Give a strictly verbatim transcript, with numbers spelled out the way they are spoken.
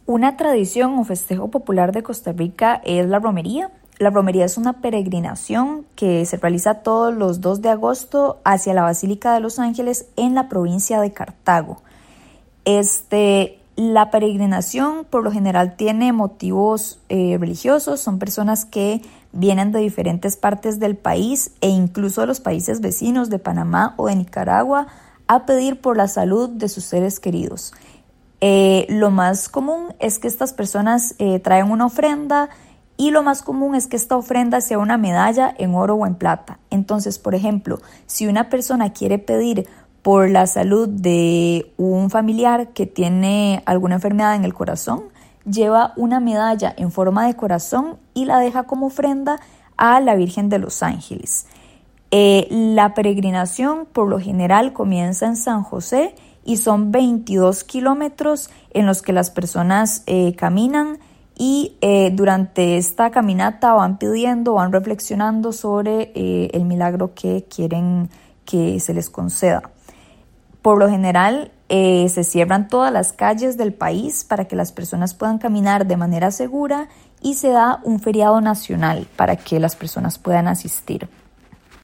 Una tradición o festejo popular de Costa Rica es la romería. La romería es una peregrinación que se realiza todos los dos de agosto hacia la Basílica de los Ángeles en la provincia de Cartago. Este, la peregrinación por lo general tiene motivos eh, religiosos, son personas que vienen de diferentes partes del país e incluso de los países vecinos de Panamá o de Nicaragua a pedir por la salud de sus seres queridos. Eh, lo más común es que estas personas eh, traen una ofrenda y lo más común es que esta ofrenda sea una medalla en oro o en plata. Entonces, por ejemplo, si una persona quiere pedir por la salud de un familiar que tiene alguna enfermedad en el corazón, lleva una medalla en forma de corazón y la deja como ofrenda a la Virgen de los Ángeles. Eh, la peregrinación por lo general comienza en San José y son veintidós kilómetros en los que las personas eh, caminan y eh, durante esta caminata van pidiendo, van reflexionando sobre eh, el milagro que quieren que se les conceda. Por lo general eh, se cierran todas las calles del país para que las personas puedan caminar de manera segura y se da un feriado nacional para que las personas puedan asistir.